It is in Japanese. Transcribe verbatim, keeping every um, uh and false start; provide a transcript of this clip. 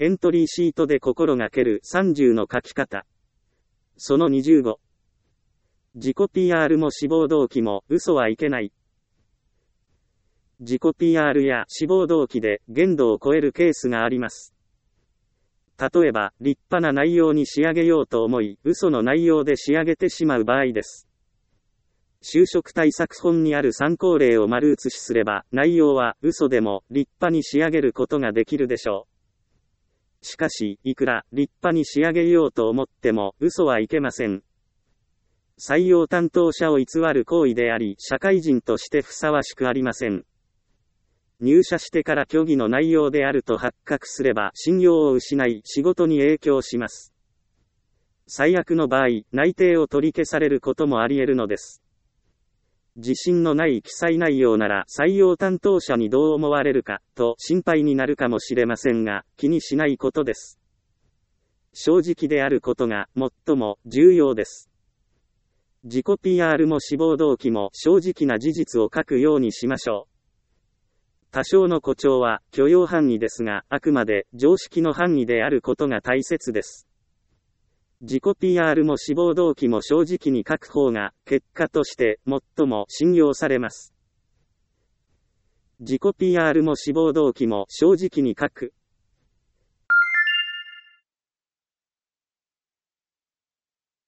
エントリーシートで心がけるさんじゅうの書き方。そのにじゅうご。自己 ピーアール も志望動機も嘘はいけない。自己 ピーアール や志望動機で限度を超えるケースがあります。例えば、立派な内容に仕上げようと思い、嘘の内容で仕上げてしまう場合です。就職対策本にある参考例を丸写しすれば、内容は嘘でも立派に仕上げることができるでしょう。しかし、いくら立派に仕上げようと思っても嘘はいけません。採用担当者を偽る行為であり、社会人としてふさわしくありません。入社してから虚偽の内容であると発覚すれば信用を失い仕事に影響します。最悪の場合、内定を取り消されることもあり得るのです。自信のない記載内容なら採用担当者にどう思われるかと心配になるかもしれませんが、気にしないことです。正直であることが最も重要です。自己 ピーアール も志望動機も正直な事実を書くようにしましょう。多少の誇張は許容範囲ですが、あくまで常識の範囲であることが大切です。自己 ピーアール も志望動機も正直に書く方が、結果として最も信用されます。自己 ピーアール も志望動機も正直に書く。